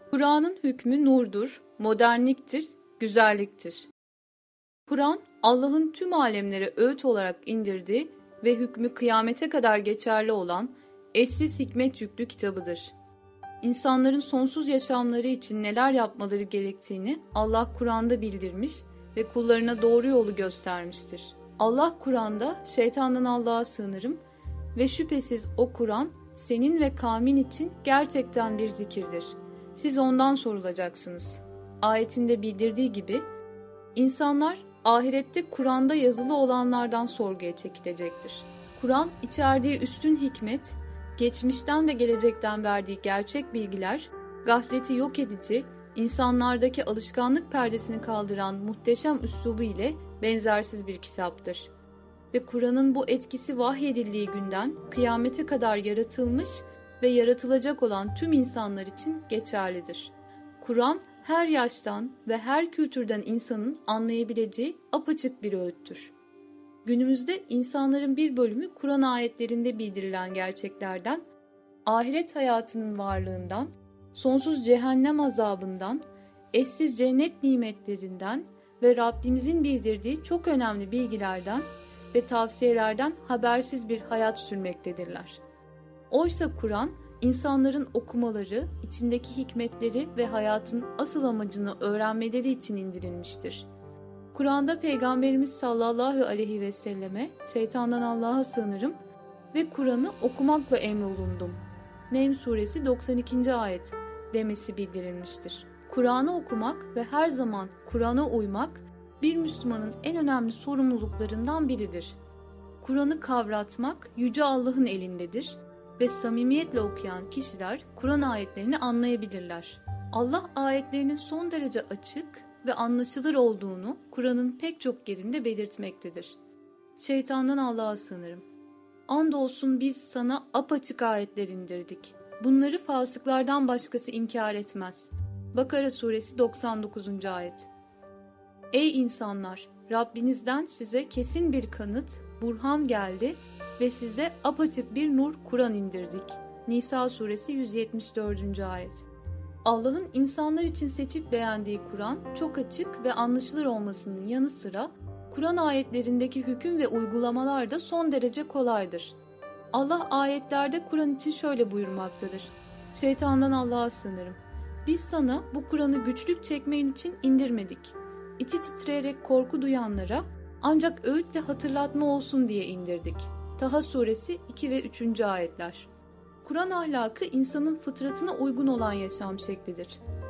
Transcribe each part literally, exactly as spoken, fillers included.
Kur'an'ın hükmü nurdur, modernliktir, güzelliktir. Kur'an, Allah'ın tüm alemlere öğüt olarak indirdiği ve hükmü kıyamete kadar geçerli olan eşsiz hikmet yüklü kitabıdır. İnsanların sonsuz yaşamları için neler yapmaları gerektiğini Allah Kur'an'da bildirmiş ve kullarına doğru yolu göstermiştir. Allah Kur'an'da şeytandan Allah'a sığınırım ve şüphesiz o Kur'an senin ve kavmin için gerçekten bir zikirdir. Siz ondan sorulacaksınız. Ayetinde bildirdiği gibi insanlar ahirette Kur'an'da yazılı olanlardan sorguya çekilecektir. Kur'an içerdiği üstün hikmet, geçmişten ve gelecekten verdiği gerçek bilgiler, gafleti yok edici, insanlardaki alışkanlık perdesini kaldıran muhteşem üslubu ile benzersiz bir kitaptır. Ve Kur'an'ın bu etkisi vahyedildiği günden kıyamete kadar yaratılmış ve yaratılacak olan tüm insanlar için geçerlidir. Kur'an her yaştan ve her kültürden insanın anlayabileceği apaçık bir öğüttür. Günümüzde insanların bir bölümü Kur'an ayetlerinde bildirilen gerçeklerden, ahiret hayatının varlığından, sonsuz cehennem azabından, eşsiz cennet nimetlerinden ve Rabbimizin bildirdiği çok önemli bilgilerden ve tavsiyelerden habersiz bir hayat sürmektedirler. Oysa Kur'an, insanların okumaları, içindeki hikmetleri ve hayatın asıl amacını öğrenmeleri için indirilmiştir. Kur'an'da Peygamberimiz sallallahu aleyhi ve selleme şeytandan Allah'a sığınırım ve Kur'an'ı okumakla emrolundum. Nehm suresi doksan ikinci ayet demesi bildirilmiştir. Kur'an'ı okumak ve her zaman Kur'an'a uymak bir Müslümanın en önemli sorumluluklarından biridir. Kur'an'ı kavratmak Yüce Allah'ın elindedir ve samimiyetle okuyan kişiler Kur'an ayetlerini anlayabilirler. Allah ayetlerinin son derece açık ve anlaşılır olduğunu Kur'an'ın pek çok yerinde belirtmektedir. Şeytandan Allah'a sığınırım. Andolsun biz sana apaçık ayetler indirdik. Bunları fasıklardan başkası inkar etmez. Bakara suresi doksan dokuzuncu ayet. Ey insanlar! Rabbinizden size kesin bir kanıt, burhan geldi ve size apaçık bir nur Kur'an indirdik. Nisa suresi yüz yetmiş dördüncü ayet. Allah'ın insanlar için seçip beğendiği Kur'an çok açık ve anlaşılır olmasının yanı sıra Kur'an ayetlerindeki hüküm ve uygulamalar da son derece kolaydır. Allah ayetlerde Kur'an için şöyle buyurmaktadır. Şeytandan Allah'a sığınırım. Biz sana bu Kur'an'ı güçlük çekmen için indirmedik. İçi titreyerek korku duyanlara ancak öğütle hatırlatma olsun diye indirdik. Taha suresi iki ve üçüncü ayetler. Kur'an ahlakı insanın fıtratına uygun olan yaşam şeklidir.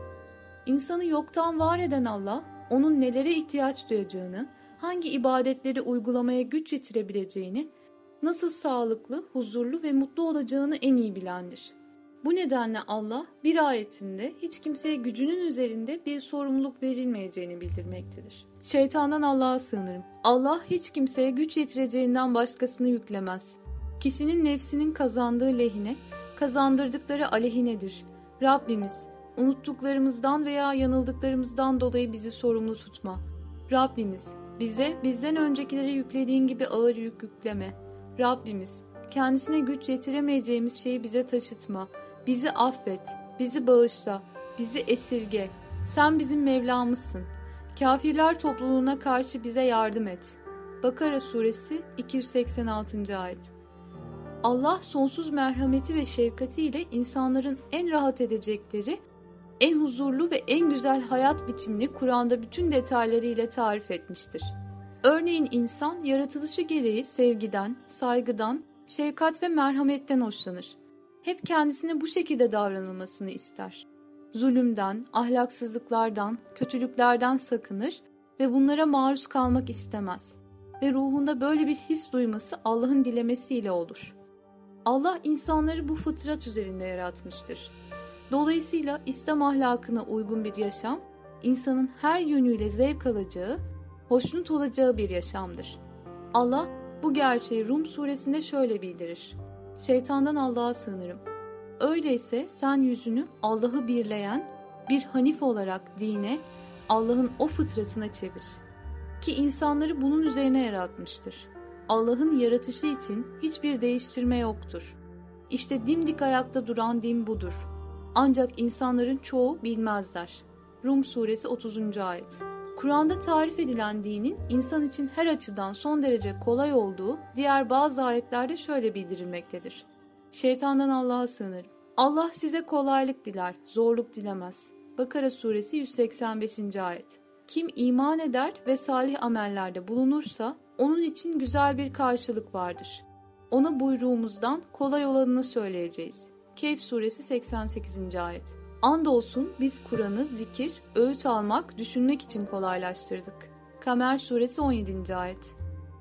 İnsanı yoktan var eden Allah, onun nelere ihtiyaç duyacağını, hangi ibadetleri uygulamaya güç yetirebileceğini, nasıl sağlıklı, huzurlu ve mutlu olacağını en iyi bilendir. Bu nedenle Allah bir ayetinde hiç kimseye gücünün üzerinde bir sorumluluk verilmeyeceğini bildirmektedir. Şeytandan Allah'a sığınırım. Allah hiç kimseye güç yetireceğinden başkasını yüklemez. Kişinin nefsinin kazandığı lehine, kazandırdıkları aleyhinedir. Rabbimiz, unuttuklarımızdan veya yanıldıklarımızdan dolayı bizi sorumlu tutma. Rabbimiz, bize bizden öncekilere yüklediğin gibi ağır yük yükleme. Rabbimiz, kendisine güç yetiremeyeceğimiz şeyi bize taşıtma. Bizi affet, bizi bağışla, bizi esirge. Sen bizim Mevlamızsın. Kafirler topluluğuna karşı bize yardım et. Bakara suresi iki yüz seksen altıncı ayet. Allah sonsuz merhameti ve şefkatiyle insanların en rahat edecekleri, en huzurlu ve en güzel hayat biçimini Kur'an'da bütün detaylarıyla tarif etmiştir. Örneğin insan yaratılışı gereği sevgiden, saygıdan, şefkat ve merhametten hoşlanır. Hep kendisine bu şekilde davranılmasını ister. Zulümden, ahlaksızlıklardan, kötülüklerden sakınır ve bunlara maruz kalmak istemez. Ve ruhunda böyle bir his duyması Allah'ın dilemesiyle olur. Allah insanları bu fıtrat üzerinde yaratmıştır. Dolayısıyla İslam ahlakına uygun bir yaşam, insanın her yönüyle zevk alacağı, hoşnut olacağı bir yaşamdır. Allah bu gerçeği Rum suresinde şöyle bildirir. Şeytandan Allah'a sığınırım. Öyleyse sen yüzünü Allah'ı birleyen bir hanif olarak dine, Allah'ın o fıtratına çevir. Ki insanları bunun üzerine yaratmıştır. Allah'ın yaratışı için hiçbir değiştirme yoktur. İşte dimdik ayakta duran din budur. Ancak insanların çoğu bilmezler. Rum suresi otuzuncu ayet. Kur'an'da tarif edilen dinin insan için her açıdan son derece kolay olduğu diğer bazı ayetlerde şöyle bildirilmektedir. Şeytandan Allah'a sığınırım. Allah size kolaylık diler, zorluk dilemez. Bakara suresi yüz seksen beşinci ayet. Kim iman eder ve salih amellerde bulunursa onun için güzel bir karşılık vardır. Ona buyruğumuzdan kolay olanını söyleyeceğiz. Kehf suresi seksen sekizinci ayet. Andolsun biz Kur'an'ı zikir, öğüt almak, düşünmek için kolaylaştırdık. Kamer suresi on yedinci ayet.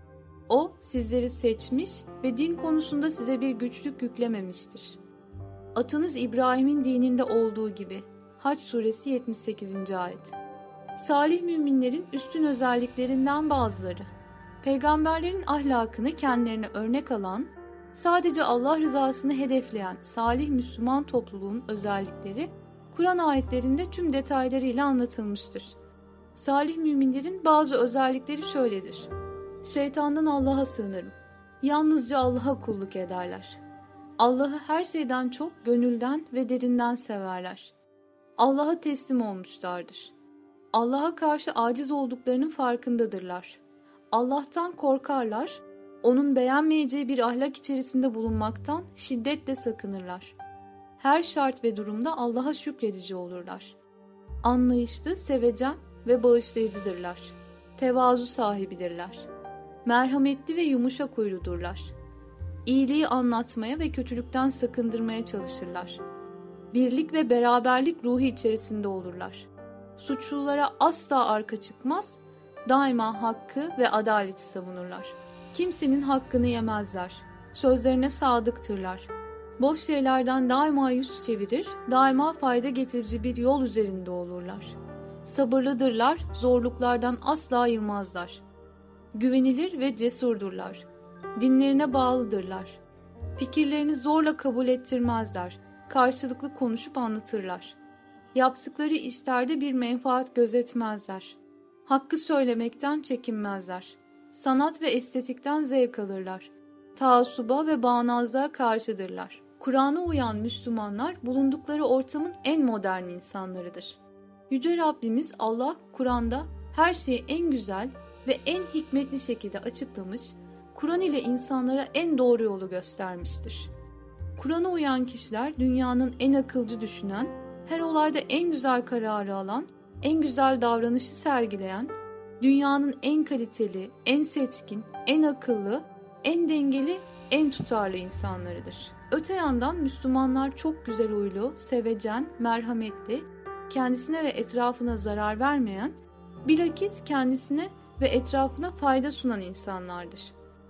O sizleri seçmiş ve din konusunda size bir güçlük yüklememiştir. Atınız İbrahim'in dininde olduğu gibi. Hac suresi yetmiş sekizinci ayet. Salih müminlerin üstün özelliklerinden bazıları. Peygamberlerin ahlakını kendilerine örnek alan, sadece Allah rızasını hedefleyen salih Müslüman topluluğun özellikleri Kur'an ayetlerinde tüm detaylarıyla anlatılmıştır. Salih müminlerin bazı özellikleri şöyledir. Şeytandan Allah'a sığınırım. Yalnızca Allah'a kulluk ederler. Allah'ı her şeyden çok gönülden ve derinden severler. Allah'a teslim olmuşlardır. Allah'a karşı aciz olduklarının farkındadırlar. Allah'tan korkarlar, onun beğenmeyeceği bir ahlak içerisinde bulunmaktan şiddetle sakınırlar. Her şart ve durumda Allah'a şükredici olurlar. Anlayışlı, sevecen ve bağışlayıcıdırlar. Tevazu sahibidirler. Merhametli ve yumuşak huyludurlar. İyiliği anlatmaya ve kötülükten sakındırmaya çalışırlar. Birlik ve beraberlik ruhu içerisinde olurlar. Suçlulara asla arka çıkmaz, daima hakkı ve adaleti savunurlar. Kimsenin hakkını yemezler. Sözlerine sadıktırlar. Boş şeylerden daima yüz çevirir, daima fayda getirici bir yol üzerinde olurlar. Sabırlıdırlar, zorluklardan asla yılmazlar. Güvenilir ve cesurdurlar. Dinlerine bağlıdırlar. Fikirlerini zorla kabul ettirmezler. Karşılıklı konuşup anlatırlar. Yaptıkları işlerde bir menfaat gözetmezler. Hakkı söylemekten çekinmezler. Sanat ve estetikten zevk alırlar. Taassuba ve bağnazlığa karşıdırlar. Kur'an'a uyan Müslümanlar bulundukları ortamın en modern insanlarıdır. Yüce Rabbimiz Allah Kur'an'da her şeyi en güzel ve en hikmetli şekilde açıklamış, Kur'an ile insanlara en doğru yolu göstermiştir. Kur'an'a uyan kişiler dünyanın en akılcı düşünen, her olayda en güzel kararı alan, en güzel davranışı sergileyen, dünyanın en kaliteli, en seçkin, en akıllı, en dengeli, en tutarlı insanlarıdır. Öte yandan Müslümanlar çok güzel huylu, sevecen, merhametli, kendisine ve etrafına zarar vermeyen, bilakis kendisine ve etrafına fayda sunan insanlardır.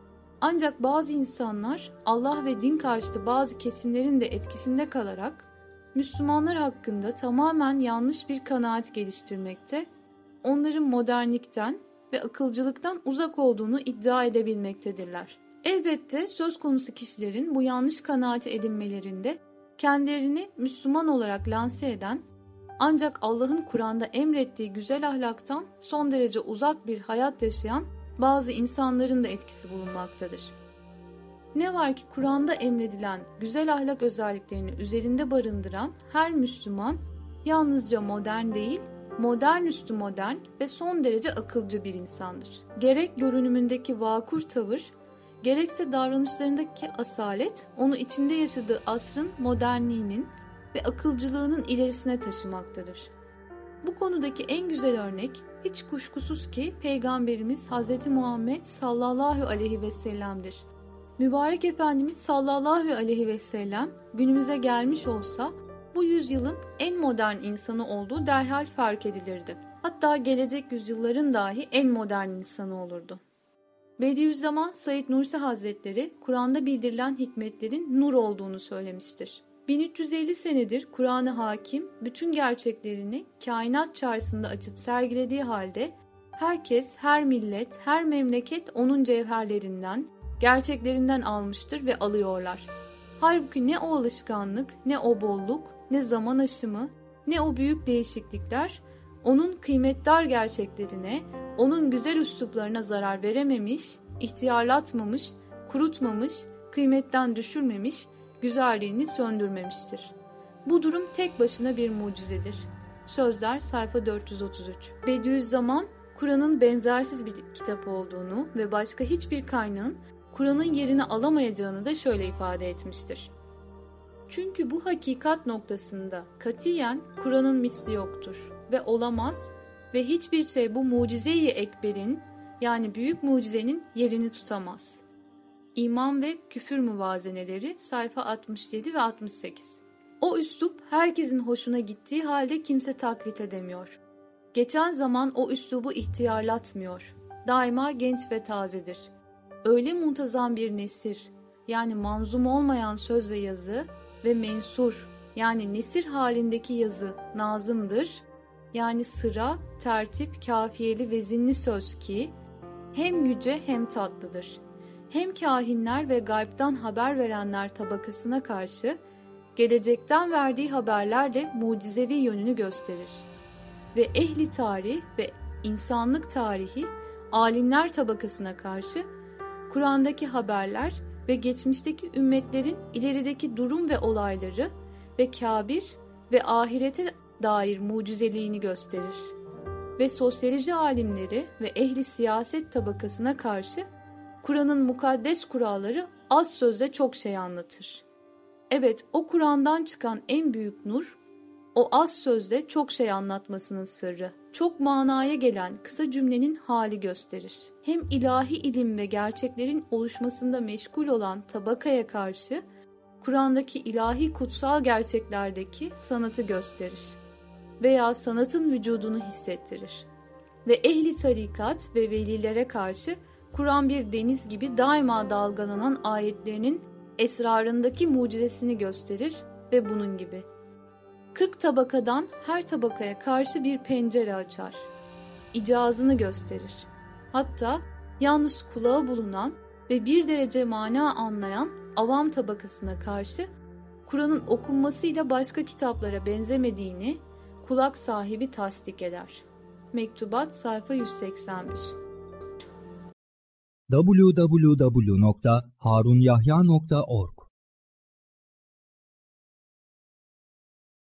Ancak bazı insanlar Allah ve din karşıtı bazı kesimlerin de etkisinde kalarak Müslümanlar hakkında tamamen yanlış bir kanaat geliştirmekte, onların modernlikten ve akılcılıktan uzak olduğunu iddia edebilmektedirler. Elbette söz konusu kişilerin bu yanlış kanaati edinmelerinde kendilerini Müslüman olarak lanse eden, ancak Allah'ın Kur'an'da emrettiği güzel ahlaktan son derece uzak bir hayat yaşayan bazı insanların da etkisi bulunmaktadır. Ne var ki Kur'an'da emredilen güzel ahlak özelliklerini üzerinde barındıran her Müslüman yalnızca modern değil, modern üstü modern ve son derece akılcı bir insandır. Gerek görünümündeki vakur tavır, gerekse davranışlarındaki asalet onu içinde yaşadığı asrın modernliğinin ve akılcılığının ilerisine taşımaktadır. Bu konudaki en güzel örnek hiç kuşkusuz ki Peygamberimiz Hazreti Muhammed sallallahu aleyhi ve sellem'dir. Mübarek Efendimiz sallallahu aleyhi ve sellem günümüze gelmiş olsa bu yüzyılın en modern insanı olduğu derhal fark edilirdi. Hatta gelecek yüzyılların dahi en modern insanı olurdu. Bediüzzaman Said Nursi Hazretleri Kur'an'da bildirilen hikmetlerin nur olduğunu söylemiştir. bin üç yüz elli senedir Kur'an-ı Hakim bütün gerçeklerini kainat çarşısında açıp sergilediği halde herkes, her millet, her memleket onun cevherlerinden, gerçeklerinden almıştır ve alıyorlar. Halbuki ne o alışkanlık, ne o bolluk, ne zaman aşımı, ne o büyük değişiklikler onun kıymetdar gerçeklerine, onun güzel üsluplarına zarar verememiş, ihtiyarlatmamış, kurutmamış, kıymetten düşürmemiş, güzelliğini söndürmemiştir. Bu durum tek başına bir mucizedir. Sözler sayfa dört yüz otuz üç. Bediüzzaman, Kur'an'ın benzersiz bir kitap olduğunu ve başka hiçbir kaynağın Kur'an'ın yerini alamayacağını da şöyle ifade etmiştir. Çünkü bu hakikat noktasında katiyen Kur'an'ın misli yoktur ve olamaz ve hiçbir şey bu mucize-i ekberin, yani büyük mucizenin yerini tutamaz. İman ve Küfür Muvazeneleri sayfa altmış yedi ve altmış sekiz. O üslup herkesin hoşuna gittiği halde kimse taklit edemiyor. Geçen zaman o üslubu ihtiyarlatmıyor. Daima genç ve tazedir. Öyle muntazam bir nesir, yani manzum olmayan söz ve yazı ve mensur, yani nesir halindeki yazı nazımdır. Yani sıra, tertip, kafiyeli, vezinli söz ki hem yüce hem tatlıdır. Hem kahinler ve gaybtan haber verenler tabakasına karşı gelecekten verdiği haberlerle mucizevi yönünü gösterir. Ve ehli tarih ve insanlık tarihi alimler tabakasına karşı Kur'an'daki haberler ve geçmişteki ümmetlerin ilerideki durum ve olayları ve kabir ve ahirete dair mucizeliğini gösterir. Ve sosyoloji alimleri ve ehli siyaset tabakasına karşı Kur'an'ın mukaddes kuralları az sözle çok şey anlatır. Evet, o Kur'an'dan çıkan en büyük nur, o az sözle çok şey anlatmasının sırrı, çok manaya gelen kısa cümlenin hali gösterir. Hem ilahi ilim ve gerçeklerin oluşmasında meşgul olan tabakaya karşı, Kur'an'daki ilahi kutsal gerçeklerdeki sanatı gösterir veya sanatın vücudunu hissettirir. Ve ehli tarikat ve velilere karşı Kur'an bir deniz gibi daima dalgalanan ayetlerinin esrarındaki mucizesini gösterir ve bunun gibi. Kırk tabakadan her tabakaya karşı bir pencere açar. İcazını gösterir. Hatta yalnız kulağı bulunan ve bir derece mana anlayan avam tabakasına karşı Kur'an'ın okunmasıyla başka kitaplara benzemediğini kulak sahibi tasdik eder. Mektubat sayfa yüz seksen bir. double-u double-u double-u nokta harunyahya nokta org